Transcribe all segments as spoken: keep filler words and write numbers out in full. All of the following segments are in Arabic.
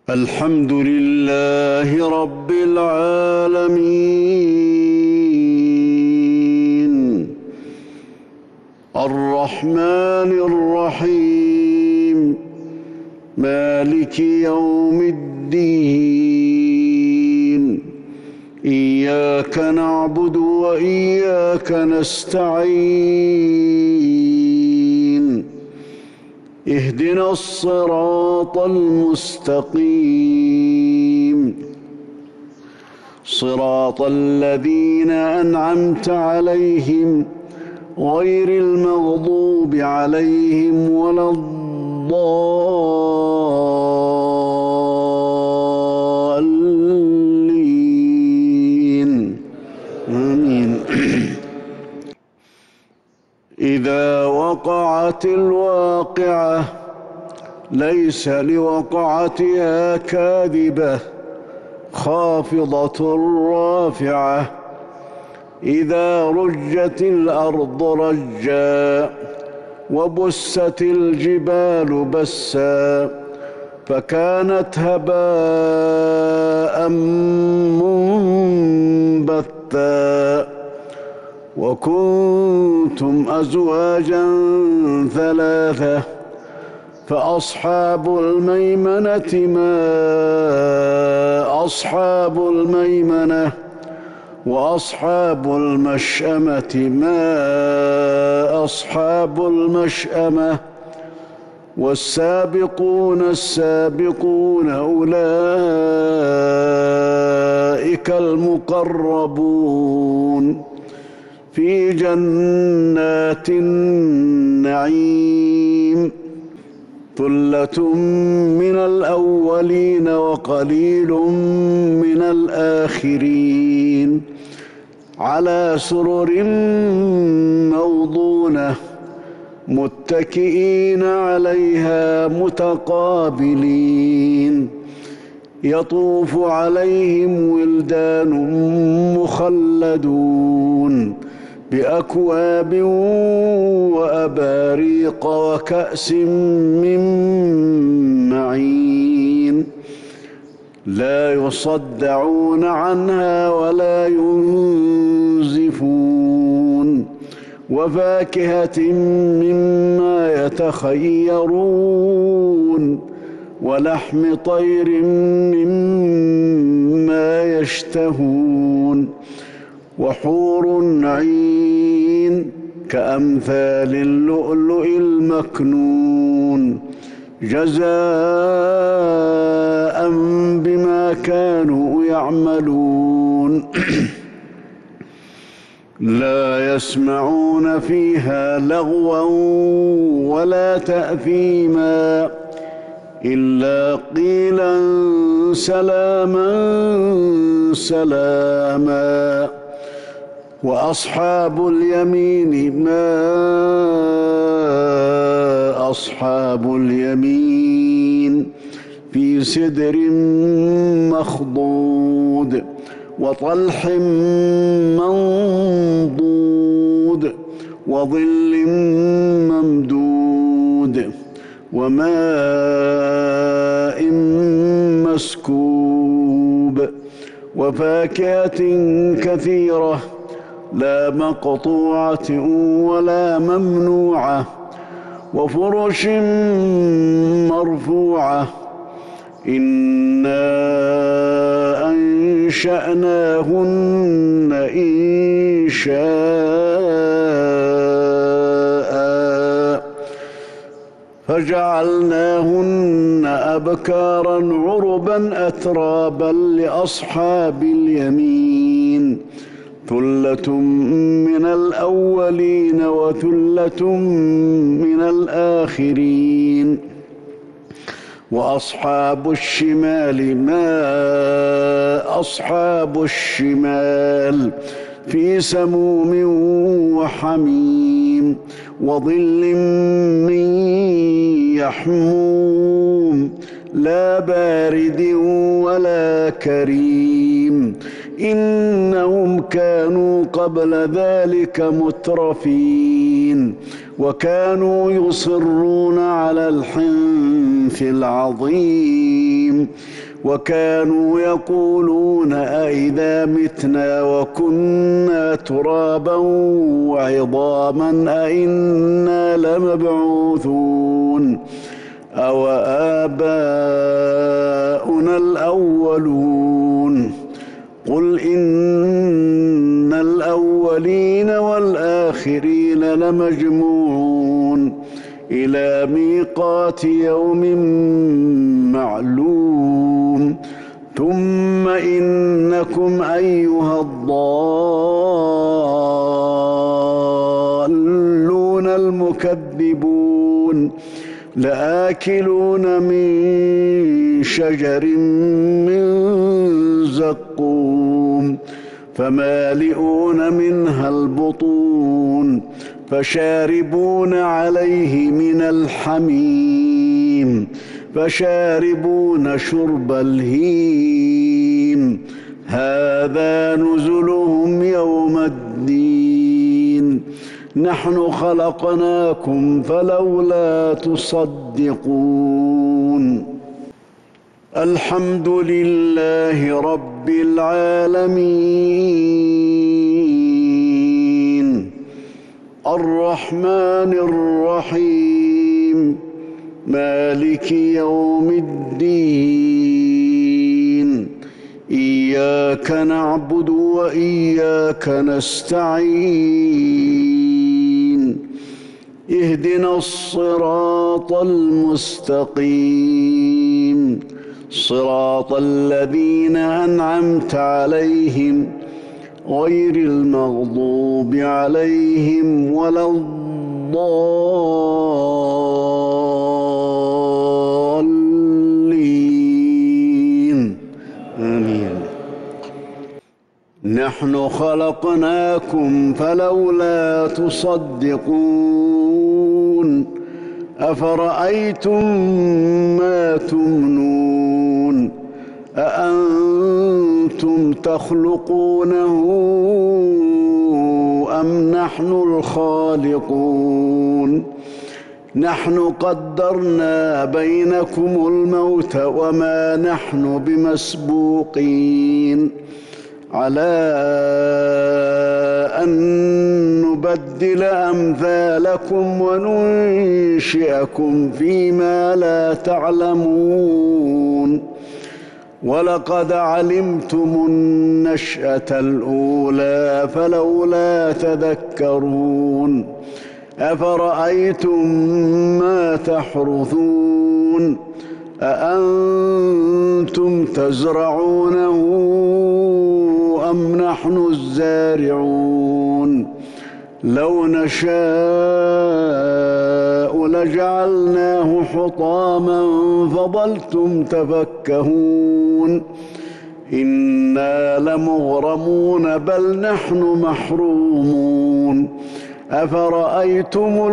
الحمد لله رب العالمين الرحمن الرحيم مالك يوم الدين إياك نعبد وإياك نستعين اهدنا الصراط المستقيم صراط الذين أنعمت عليهم غير المغضوب عليهم ولا الضالين آمين. إذا وقعت الواقعة ليس لوقعتها كاذبة خافضة رافعة إذا رجت الأرض رجا وبست الجبال بسا فكانت هباء منبثا وكنتم أزواجا ثلاثة فأصحاب الميمنة ما أصحاب الميمنة وأصحاب المشأمة ما أصحاب المشأمة والسابقون السابقون أولئك المقربون في جنات النعيم ثلة من الأولين وقليل من الآخرين على سرر موضونة متكئين عليها متقابلين يطوف عليهم ولدان مخلدون بأكواب وأباريق وكأس من معين لا يصدعون عنها ولا ينزفون وفاكهة مما يتخيرون ولحم طير مما يشتهون وحور عين كأمثال اللؤلؤ المكنون جزاء بما كانوا يعملون لا يسمعون فيها لغوا ولا تأثيما إلا قيلا سلاما سلاما وأصحاب اليمين ما أصحاب اليمين في سدر مخضود وطلح منضود وظل ممدود وماء مسكوب وفاكهة كثيرة لا مقطوعة ولا ممنوعة وفرش مرفوعة إنا أنشأناهن إنشاء فجعلناهن أبكارا عربا أترابا لأصحاب اليمين ثلة من الأولين وثلة من الآخرين وأصحاب الشمال ما أصحاب الشمال في سموم وحميم وظل من يحموم لا بارد ولا كريم إنهم كانوا قبل ذلك مترفين وكانوا يصرون على الحنث العظيم الرجيم وكانوا يقولون أئذا متنا وكنا ترابا وعظاما أئنا لمبعوثون أو آباؤنا الأولون قل إن الأولين والآخرين لمجموعون إلى ميقات يوم معلوم ثم إنكم أيها الضالون المكذبون لآكلون من شجر من زقوم فمالئون منها البطون فشاربون عليه من الحميم فشاربون شرب الهيم هذا نزلهم يوم الدين نحن خلقناكم فلولا تصدقون الحمد لله رب العالمين الرحمن الرحيم مالك يوم الدين إياك نعبد وإياك نستعين اهدنا الصراط المستقيم صراط الذين أنعمت عليهم غير المغضوب عليهم ولا الضالين آمين نحن خلقناكم فلولا تصدقون أفرأيتم ما تمنون أأنتم تخلقونه أم نحن الخالقون نحن قدرنا بينكم الموت وما نحن بمسبوقين على أن نبدل أمثالكم وننشئكم فيما لا تعلمون ولقد علمتم النشأة الأولى فلولا تذكرون أفرأيتم ما تحرثون أأنتم تزرعونه أم نحن الزارعون لو نشاء لجعلناه حطاما فظلتم تفكهون إنا لمغرمون بل نحن محرومون أفرأيتم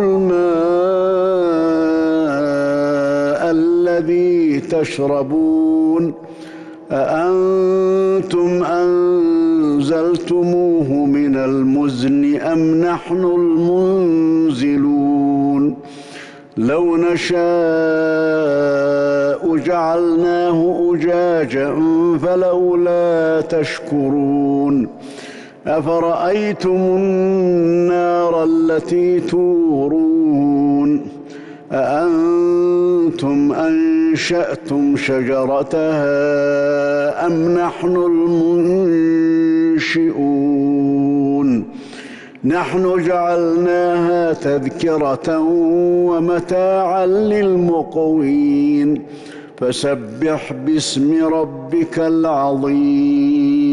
الماء الذي تشربون أأنتم أنزلتموه من المزن أم نحن المنزلون لو نشاء جعلناه أجاجا فلولا تشكرون أفرأيتم النار التي تورون أأنتم أنشأتم شجرتها أم نحن المنشئون نحن جعلناها تذكرة ومتاعا للمقوين فسبح باسم ربك العظيم